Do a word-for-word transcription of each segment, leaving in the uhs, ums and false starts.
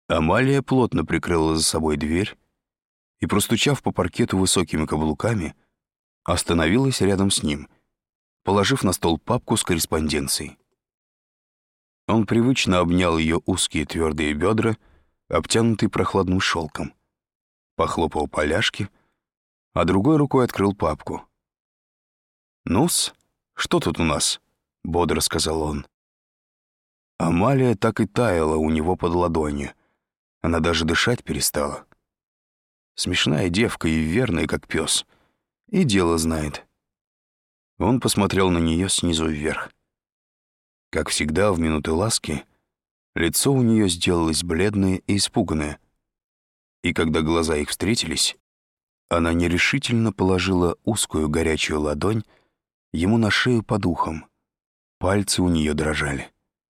Амалия плотно прикрыла за собой дверь и, простучав по паркету высокими каблуками, остановилась рядом с ним, положив на стол папку с корреспонденцией. Он привычно обнял ее узкие твердые бедра, обтянутые прохладным шелком, похлопал по ляжке, а другой рукой открыл папку. «Ну-с, что тут у нас?» — бодро сказал он. Амалия так и таяла у него под ладонью. Она даже дышать перестала. Смешная девка и верная, как пес. И дело знает. Он посмотрел на нее снизу вверх. Как всегда, в минуты ласки, лицо у нее сделалось бледное и испуганное. И когда глаза их встретились, она нерешительно положила узкую горячую ладонь ему на шею под ухом. Пальцы у нее дрожали.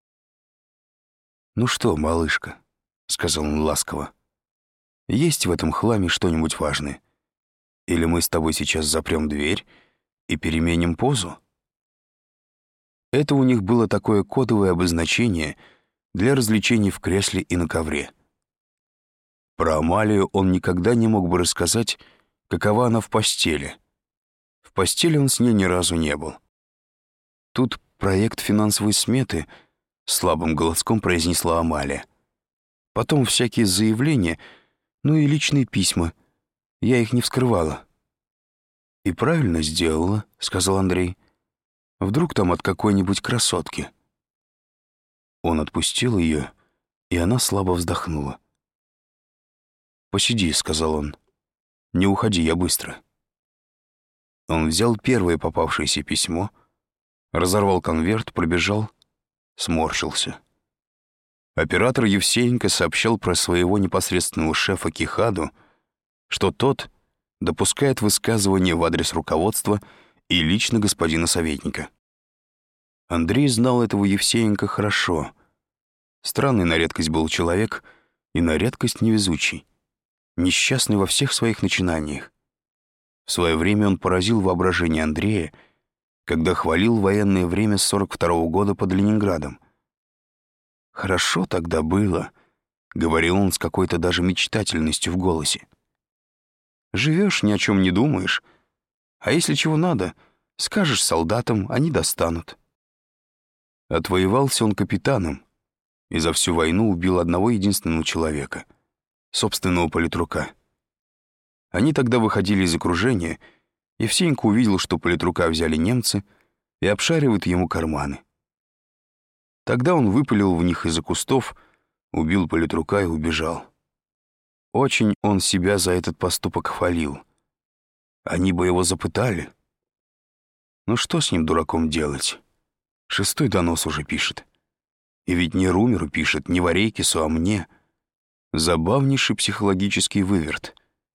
«Ну что, малышка?» — сказал он ласково. «Есть в этом хламе что-нибудь важное? Или мы с тобой сейчас запрем дверь и переменим позу?» Это у них было такое кодовое обозначение для развлечений в кресле и на ковре. Про Амалию он никогда не мог бы рассказать, какова она в постели. В постели он с ней ни разу не был. Тут проект финансовой сметы —— слабым голоском произнесла Амалия. «Потом всякие заявления, ну и личные письма. Я их не вскрывала». «И правильно сделала», — сказал Андрей. «Вдруг там от какой-нибудь красотки». Он отпустил ее, и она слабо вздохнула. «Посиди», — сказал он. «Не уходи, я быстро». Он взял первое попавшееся письмо, разорвал конверт, пробежал, сморщился. Оператор Евсеенко сообщал про своего непосредственного шефа Кихаду, что тот допускает высказывания в адрес руководства и лично господина советника. Андрей знал этого Евсеенко хорошо. Странный на редкость был человек и на редкость невезучий, несчастный во всех своих начинаниях. В свое время он поразил воображение Андрея, когда хвалил военное время сорок второго года под Ленинградом. «Хорошо тогда было», — говорил он с какой-то даже мечтательностью в голосе. «Живешь, ни о чем не думаешь, а если чего надо, скажешь солдатам, они достанут». Отвоевался он капитаном и за всю войну убил одного единственного человека, собственного политрука. Они тогда выходили из окружения, Евсеенко увидел, что политрука взяли немцы и обшаривают ему карманы. Тогда он выпалил в них из-за кустов, убил политрука и убежал. Очень он себя за этот поступок хвалил. Они бы его запытали. Ну что с ним, дураком, делать? Шестой донос уже пишет. И ведь не Румеру пишет, не Варейкису, а мне. Забавнейший психологический выверт.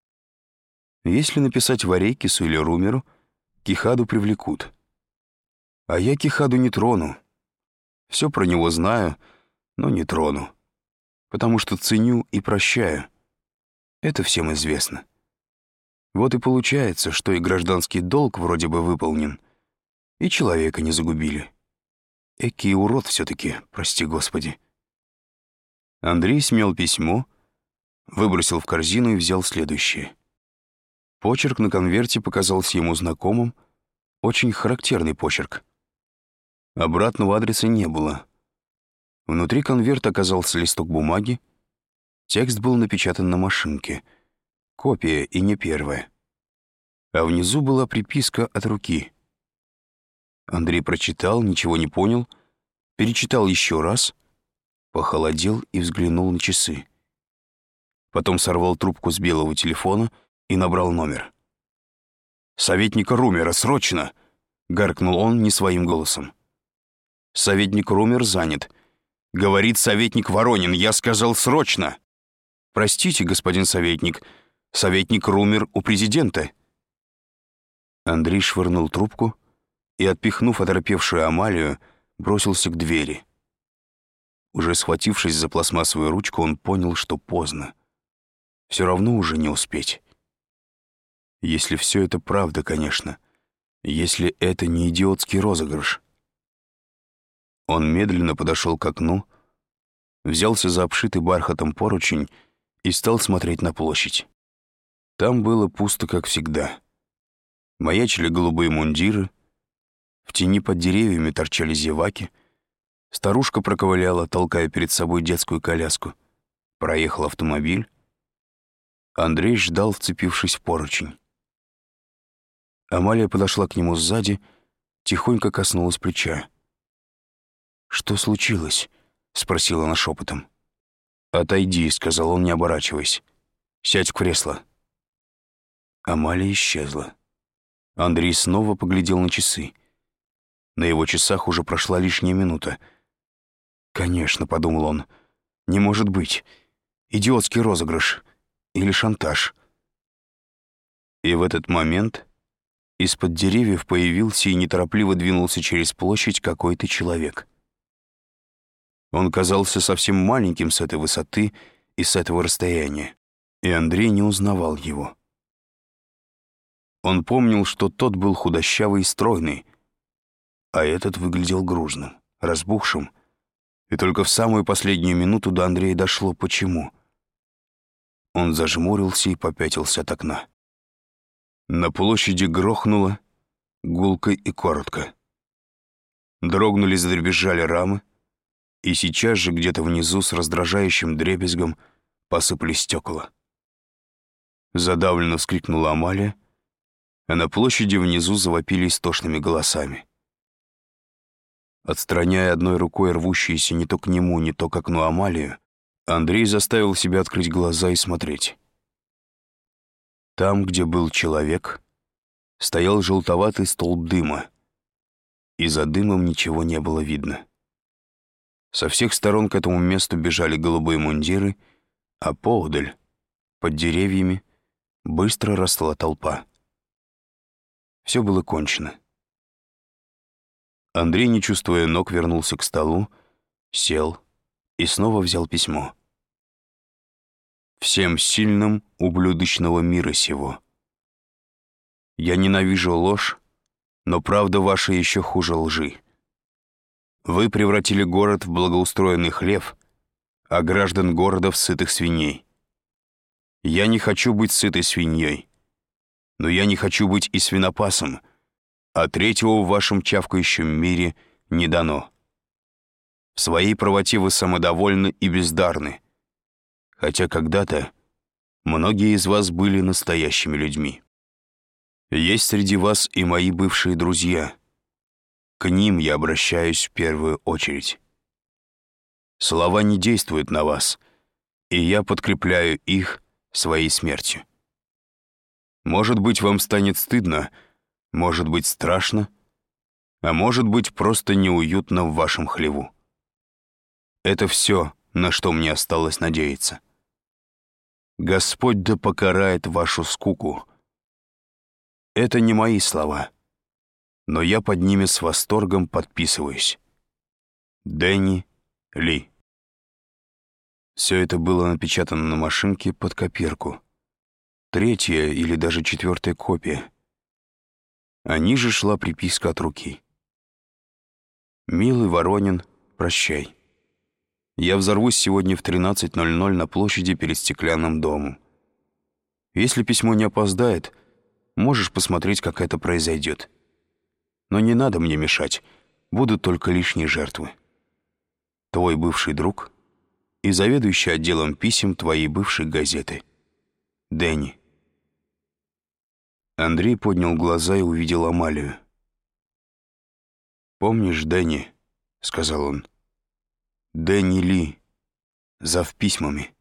Если написать Варейкису или Румеру, Кихаду привлекут. А я Кихаду не трону. Все про него знаю, но не трону. Потому что ценю и прощаю. Это всем известно. Вот и получается, что и гражданский долг вроде бы выполнен, и человека не загубили. Экий урод все-таки, прости господи. Андрей смел письмо, выбросил в корзину и взял следующее. Почерк на конверте показался ему знакомым, очень характерный почерк. Обратного адреса не было. Внутри конверта оказался листок бумаги, текст был напечатан на машинке, копия и не первая. А внизу была приписка от руки. Андрей прочитал, ничего не понял, перечитал еще раз, похолодел и взглянул на часы. Потом сорвал трубку с белого телефона и набрал номер. «Советника Румера, срочно!» — гаркнул он не своим голосом. «Советник Румер занят. Говорит советник Воронин, я сказал срочно!» «Простите, господин советник, советник Румер у президента». Андрей швырнул трубку и, отпихнув оторопевшую Амалию, бросился к двери. Уже схватившись за пластмассовую ручку, он понял, что поздно. Все равно уже не успеть. Если все это правда, конечно. Если это не идиотский розыгрыш. Он медленно подошел к окну, взялся за обшитый бархатом поручень и стал смотреть на площадь. Там было пусто, как всегда. Маячили голубые мундиры, в тени под деревьями торчали зеваки, старушка проковыляла, толкая перед собой детскую коляску. Проехал автомобиль. Андрей ждал, вцепившись в поручень. Амалия подошла к нему сзади, тихонько коснулась плеча. «Что случилось?» — спросила она шепотом. «Отойди», — сказал он, не оборачиваясь. «Сядь в кресло». Амалия исчезла. Андрей снова поглядел на часы. На его часах уже прошла лишняя минута. «Конечно», — подумал он, — «не может быть. Идиотский розыгрыш. Или шантаж». И в этот момент из-под деревьев появился и неторопливо двинулся через площадь какой-то человек. Он казался совсем маленьким с этой высоты и с этого расстояния, и Андрей не узнавал его. Он помнил, что тот был худощавый и стройный, а этот выглядел грузным, разбухшим, и только в самую последнюю минуту до Андрея дошло, почему. Он зажмурился и попятился от окна. На площади грохнуло гулко и коротко. Дрогнули, задребезжали рамы, и сейчас же где-то внизу с раздражающим дребезгом посыпались стекла. Задавленно вскрикнула Амалия, а на площади внизу завопили истошными голосами. Отстраняя одной рукой рвущиеся не то к нему, не то к окну Амалию, Андрей заставил себя открыть глаза и смотреть. Там, где был человек, стоял желтоватый столб дыма, и за дымом ничего не было видно. Со всех сторон к этому месту бежали голубые мундиры, а поодаль, под деревьями, быстро росла толпа. Все было кончено. Андрей, не чувствуя ног, вернулся к столу, сел и снова взял письмо. «Всем сильным ублюдочного мира сего. Я ненавижу ложь, но правда ваша еще хуже лжи. Вы превратили город в благоустроенный хлев, а граждан города в сытых свиней. Я не хочу быть сытой свиньей, но я не хочу быть и свинопасом, а третьего в вашем чавкающем мире не дано. В своей правоте вы самодовольны и бездарны, хотя когда-то многие из вас были настоящими людьми. Есть среди вас и мои бывшие друзья. К ним я обращаюсь в первую очередь. Слова не действуют на вас, и я подкрепляю их своей смертью. Может быть, вам станет стыдно, может быть, страшно, а может быть, просто неуютно в вашем хлеву. Это все, на что мне осталось надеяться. Господь да покарает вашу скуку. Это не мои слова, но я под ними с восторгом подписываюсь. Дэнни Ли. Все это было напечатано на машинке под копирку. Третья или даже четвертая копия. А ниже шла приписка от руки. «Милый Воронин, прощай. Я взорвусь сегодня в тринадцать ноль ноль на площади перед стеклянным домом. Если письмо не опоздает, можешь посмотреть, как это произойдет. Но не надо мне мешать, будут только лишние жертвы. Твой бывший друг и заведующий отделом писем твоей бывшей газеты. Дэнни». Андрей поднял глаза и увидел Амалию. «Помнишь, Дэнни?» — сказал он. «Дэнни Ли, зав письмами».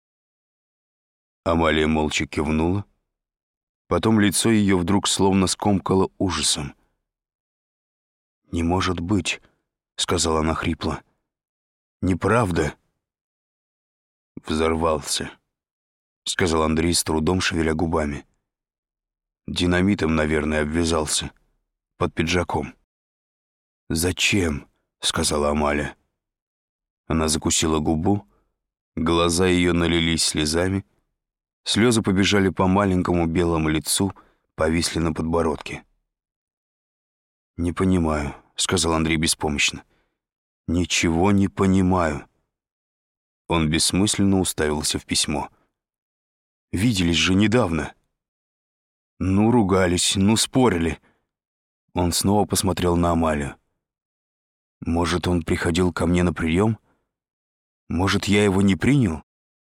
Амалия молча кивнула. Потом лицо ее вдруг словно скомкало ужасом. «Не может быть», — сказала она хрипло. «Неправда». «Взорвался», — сказал Андрей с трудом, шевеля губами. «Динамитом, наверное, обвязался. Под пиджаком». «Зачем?» — сказала Амалия. Она закусила губу, глаза ее налились слезами, слезы побежали по маленькому белому лицу, повисли на подбородке. «Не понимаю», — сказал Андрей беспомощно. «Ничего не понимаю». Он бессмысленно уставился в письмо. «Виделись же недавно». «Ну, ругались, ну, спорили». Он снова посмотрел на Амалию. «Может, он приходил ко мне на прием? Может, я его не принял?»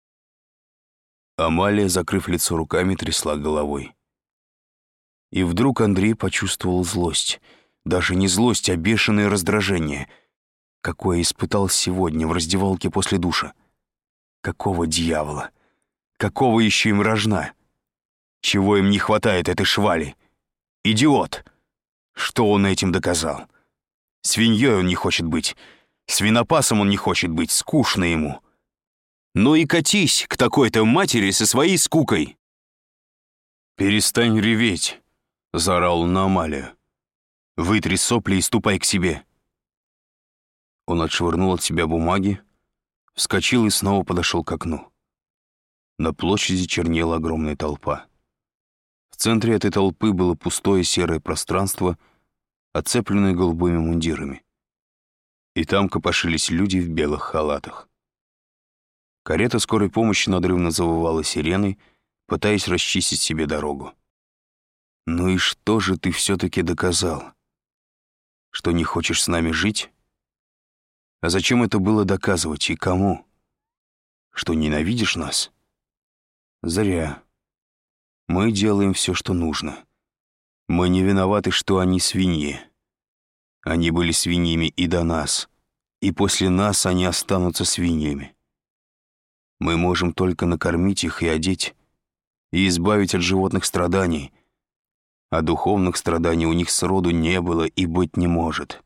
Амалия, закрыв лицо руками, трясла головой. И вдруг Андрей почувствовал злость. Даже не злость, а бешеное раздражение, какое испытал сегодня в раздевалке после душа. Какого дьявола? Какого еще им рожна? Чего им не хватает этой швали? Идиот! Что он этим доказал? Свиньей он не хочет быть, свинопасом он не хочет быть, скучно ему. Ну и катись к такой-то матери со своей скукой. «Перестань реветь», — заорал он на Амалию. «Вытри сопли и ступай к себе». Он отшвырнул от себя бумаги, вскочил и снова подошел к окну. На площади чернела огромная толпа. В центре этой толпы было пустое серое пространство, оцепленное голубыми мундирами. И там копошились люди в белых халатах. Карета скорой помощи надрывно завывала сиреной, пытаясь расчистить себе дорогу. «Ну и что же ты все-таки доказал? Что не хочешь с нами жить? А зачем это было доказывать и кому? Что ненавидишь нас? Зря. Мы делаем все, что нужно. Мы не виноваты, что они свиньи. Они были свиньями и до нас, и после нас они останутся свиньями. Мы можем только накормить их и одеть, и избавить от животных страданий, а духовных страданий у них сроду не было и быть не может.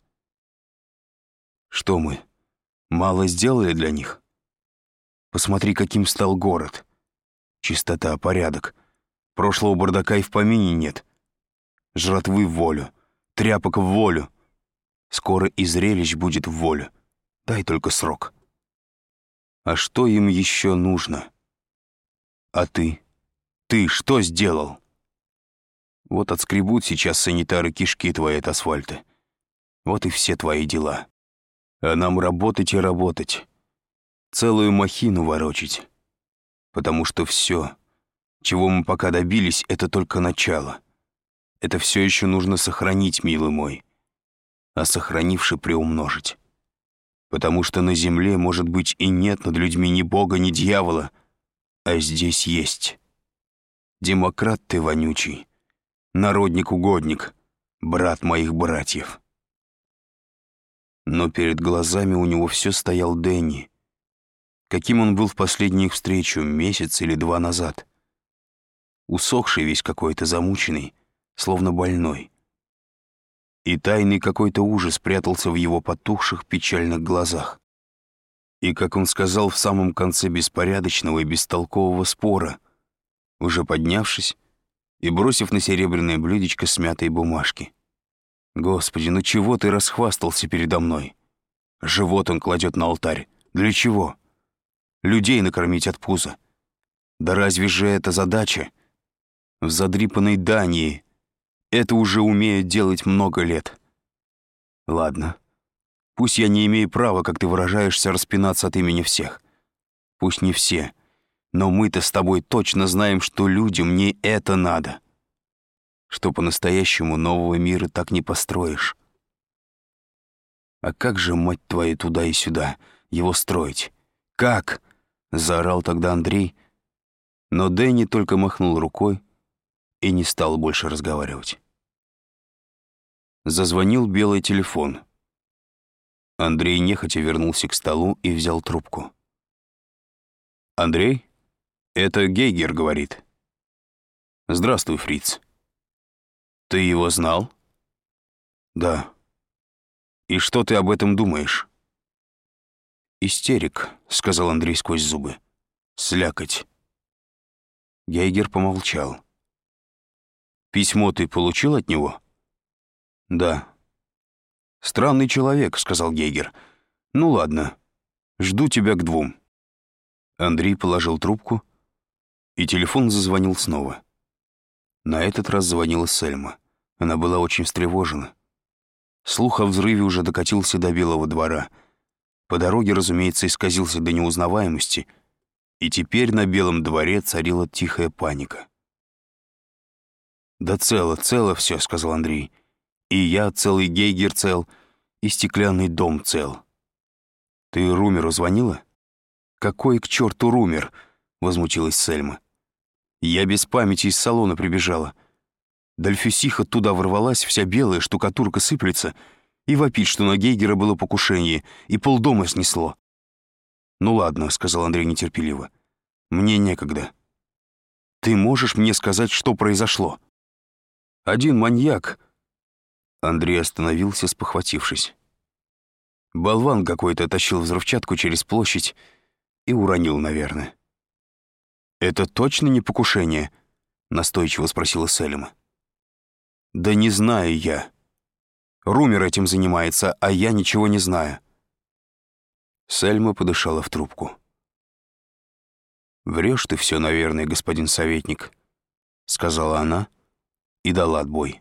Что мы, мало сделали для них? Посмотри, каким стал город. Чистота, порядок. Прошлого бардака и в помине нет. Жратвы в волю, тряпок в волю. Скоро и зрелищ будет в волю. Дай только срок. А что им еще нужно? А ты? Ты что сделал? Вот отскребут сейчас санитары кишки твои от асфальта. Вот и все твои дела. А нам работать и работать. Целую махину ворочить. Потому что все, чего мы пока добились, это только начало. Это все еще нужно сохранить, милый мой. А сохранивши приумножить. Потому что на земле, может быть, и нет над людьми ни бога, ни дьявола, а здесь есть. Демократ ты вонючий, народник-угодник, брат моих братьев. Но перед глазами у него все стоял Дэнни, каким он был в последнюю их встречу, месяц или два назад. Усохший весь какой-то, замученный, словно больной. И тайный какой-то ужас прятался в его потухших печальных глазах. И, как он сказал в самом конце беспорядочного и бестолкового спора, уже поднявшись и бросив на серебряное блюдечко смятые бумажки: «Господи, ну чего ты расхвастался передо мной? Живот он кладет на алтарь. Для чего? Людей накормить от пуза. Да разве же это задача? В задрипанной Дании это уже умеют делать много лет. Ладно, пусть я не имею права, как ты выражаешься, распинаться от имени всех. Пусть не все, но мы-то с тобой точно знаем, что людям не это надо. Что по-настоящему нового мира так не построишь. А как же, мать твою, туда и сюда, его строить? Как?» — заорал тогда Андрей, но Дэнни только махнул рукой и не стал больше разговаривать. Зазвонил белый телефон. Андрей нехотя вернулся к столу и взял трубку. «Андрей? Это Гейгер говорит». «Здравствуй, фриц». «Ты его знал?» «Да». «И что ты об этом думаешь?» «Истерик», — сказал Андрей сквозь зубы. «Слякоть». Гейгер помолчал. «Письмо ты получил от него?» «Да». «Странный человек», — сказал Гейгер. «Ну ладно, жду тебя к двум». Андрей положил трубку, и телефон зазвонил снова. На этот раз звонила Сельма. Она была очень встревожена. Слух о взрыве уже докатился до Белого двора. по дороге, разумеется, исказился до неузнаваемости, и теперь на Белом дворе царила тихая паника. «Да цело, цело все», — сказал Андрей. «И я цел, и Гейгер цел, и стеклянный дом цел». «Ты Румеру звонила?» «Какой к черту Румер?» — возмутилась Сельма. «Я без памяти из салона прибежала. Дольфюсиха туда ворвалась, вся белая, штукатурка сыплется, и вопит, что на Гейгера было покушение, и полдома снесло». «Ну ладно», — сказал Андрей нетерпеливо. «Мне некогда. Ты можешь мне сказать, что произошло?» «Один маньяк...» Андрей остановился, спохватившись. «Болван какой-то тащил взрывчатку через площадь и уронил, наверное». «Это точно не покушение?» — настойчиво спросила Сельма. «Да не знаю я. Румер этим занимается, а я ничего не знаю». Сельма подышала в трубку. «Врешь ты все, наверное, господин советник», — сказала она и дала отбой.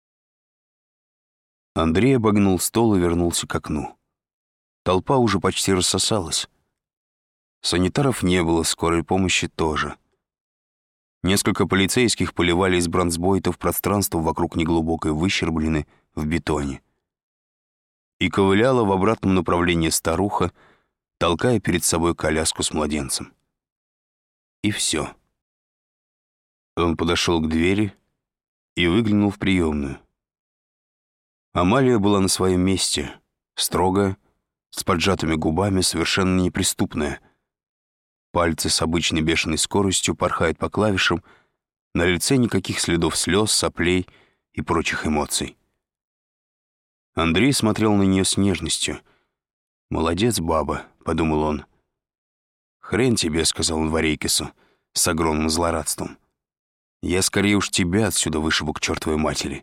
Андрей обогнул стол и вернулся к окну. Толпа уже почти рассосалась. Санитаров не было, скорой помощи тоже. Несколько полицейских поливали из бронзбойтов пространство вокруг неглубокой выщерблены в бетоне. И ковыляла в обратном направлении старуха, толкая перед собой коляску с младенцем. И все. Он подошел к двери и выглянул в приемную. Амалия была на своем месте, строгая, с поджатыми губами, совершенно неприступная. Пальцы с обычной бешеной скоростью порхают по клавишам, на лице никаких следов слез, соплей и прочих эмоций. Андрей смотрел на нее с нежностью. «Молодец, баба», — подумал он. «Хрен тебе», — сказал он Варейкису с огромным злорадством. «Я скорее уж тебя отсюда вышибу к чертовой матери».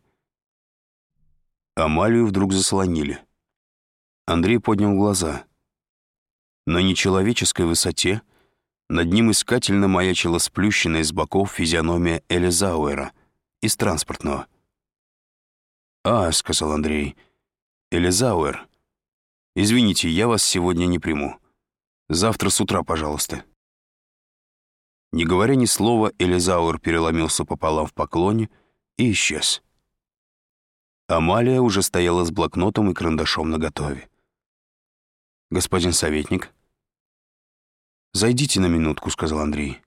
Амалию вдруг заслонили. Андрей поднял глаза. На нечеловеческой высоте над ним искательно маячила сплющенная с боков физиономия Элизауэра из транспортного. «А», — сказал Андрей, — «Элизауэр, извините, я вас сегодня не приму. Завтра с утра, пожалуйста». Не говоря ни слова, Элизауэр переломился пополам в поклоне и исчез. Амалия уже стояла с блокнотом и карандашом наготове. «Господин советник?» «Зайдите на минутку», — сказал Андрей.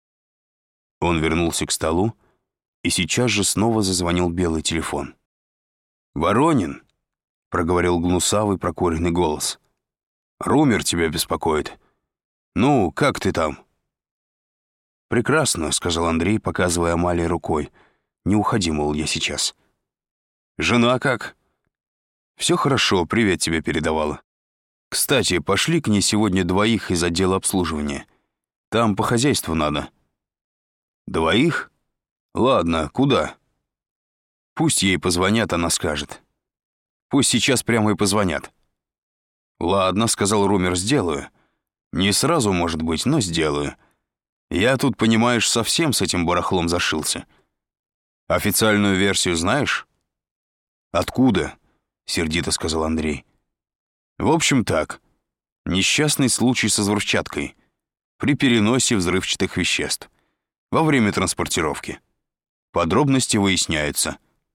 Он вернулся к столу, и сейчас же снова зазвонил белый телефон. «Воронин», — проговорил гнусавый прокуренный голос. «Румер тебя беспокоит. Ну, как ты там?» «Прекрасно», — сказал Андрей, показывая Амалии рукой. «Не уходи, мол, я сейчас». «Жена как?» «Все хорошо, привет тебе передавала. Кстати, пошли к ней сегодня двоих из отдела обслуживания. Там по хозяйству надо». «Двоих? Ладно, куда?» «Пусть ей позвонят, она скажет. Пусть сейчас прямо и позвонят». «Ладно», — сказал Румер, — «сделаю. Не сразу, может быть, но сделаю. Я тут, понимаешь, совсем с этим барахлом зашился. Официальную версию знаешь?» «Откуда?» — сердито сказал Андрей. «В общем так. Несчастный случай со взрывчаткой при переносе взрывчатых веществ во время транспортировки. Подробности выясняются».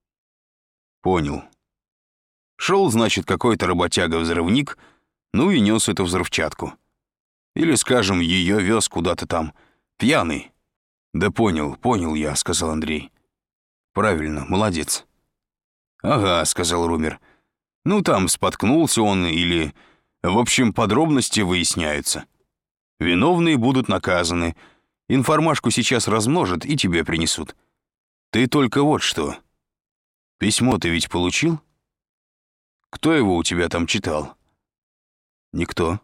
«Понял. Шел, значит, какой-то работяга-взрывник, ну и нес эту взрывчатку. Или, скажем, ее вез куда-то там, пьяный». «Да понял, понял я», — сказал Андрей. «Правильно, молодец». «Ага», — сказал Румер. «Ну, там споткнулся он или... В общем, подробности выясняются. Виновные будут наказаны. Информашку сейчас размножат и тебе принесут. Ты только вот что. Письмо ты ведь получил? Кто его у тебя там читал?» «Никто».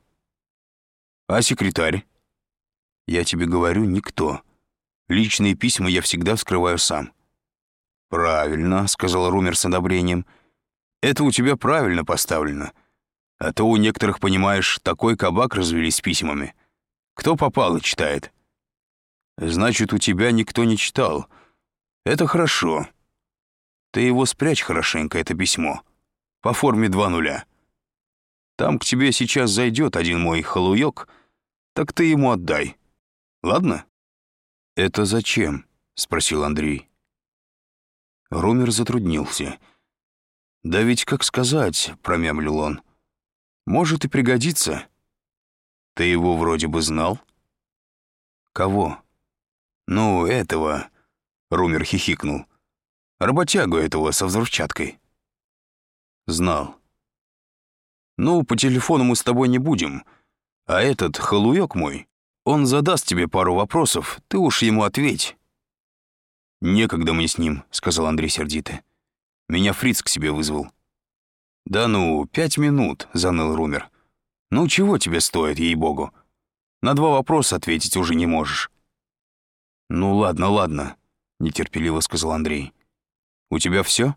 «А секретарь?» «Я тебе говорю, никто. Личные письма я всегда вскрываю сам». «Правильно», — сказал Румер с одобрением. «Это у тебя правильно поставлено. А то у некоторых, понимаешь, такой кабак развелись с письмами. Кто попало читает». «Значит, у тебя никто не читал. Это хорошо. Ты его спрячь хорошенько, это письмо. По форме два нуля. Там к тебе сейчас зайдет один мой халуёк, так ты ему отдай. Ладно?» «Это зачем?» — спросил Андрей. Румер затруднился. «Да ведь как сказать», — промямлил он. «Может и пригодится». «Ты его вроде бы знал?» «Кого?» «Ну, этого...» — Румер хихикнул. «Работягу этого со взрывчаткой». «Знал». «Ну, по телефону мы с тобой не будем. А этот халуёк мой, он задаст тебе пару вопросов, ты уж ему ответь». «Некогда мне с ним», — сказал Андрей сердито. «Меня фриц к себе вызвал». «Да ну, пять минут», — заныл Румер. «Ну, чего тебе стоит, ей-богу? На два вопроса ответить уже не можешь». «Ну, ладно, ладно», — нетерпеливо сказал Андрей. «У тебя все?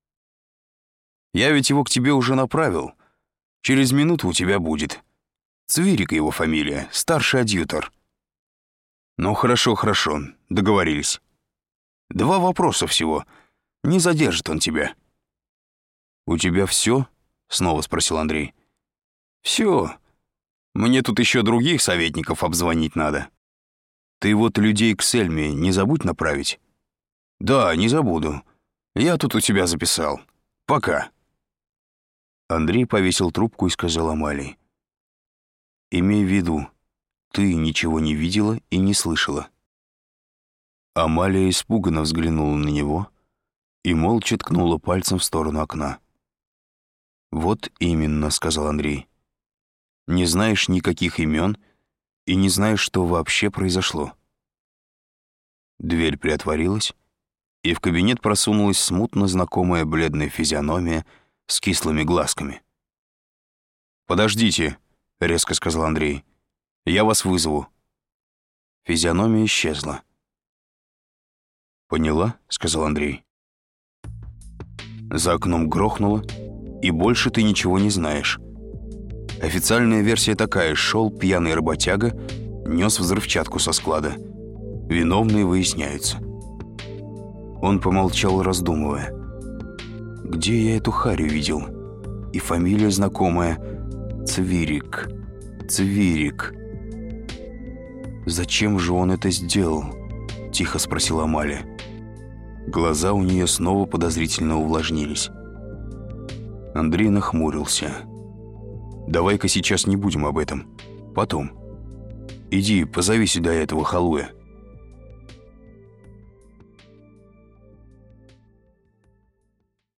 Я ведь его к тебе уже направил. Через минуту у тебя будет. Цвирик его фамилия, старший адъютор». «Ну, хорошо, хорошо, договорились. Два вопроса всего. Не задержит он тебя». «У тебя все? Снова спросил Андрей. «Все. Мне тут еще других советников обзвонить надо. Ты вот людей к Сельме не забудь направить». «Да, не забуду. Я тут у тебя записал. Пока». Андрей повесил трубку и сказал Амалии: «Имей в виду, ты ничего не видела и не слышала». Амалия испуганно взглянула на него и молча ткнула пальцем в сторону окна. «Вот именно», — сказал Андрей. «Не знаешь никаких имен и не знаешь, что вообще произошло». Дверь приотворилась, и в кабинет просунулась смутно знакомая бледная физиономия с кислыми глазками. «Подождите», — резко сказал Андрей. «Я вас вызову». Физиономия исчезла. «Поняла?» — сказал Андрей. За окном грохнуло, и больше ты ничего не знаешь. Официальная версия такая: шел пьяный работяга, нес взрывчатку со склада. Виновные выясняются. Он помолчал, раздумывая. Где я эту харю видел? И фамилия знакомая. Цвирик. Цвирик. «Зачем же он это сделал?» — тихо спросила Амалия. Глаза у нее снова подозрительно увлажнились. Андрей нахмурился. «Давай-ка сейчас не будем об этом. Потом. Иди, позови сюда этого халуя».